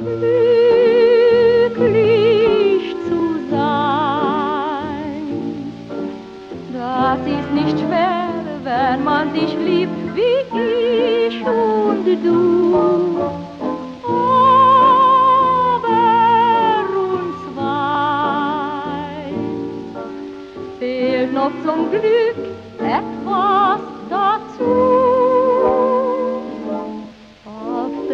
glücklich zu sein. Das ist nicht schwer, wenn man sich liebt wie ich und du. Aber uns zwei fehlt noch zum Glück etwas dazu.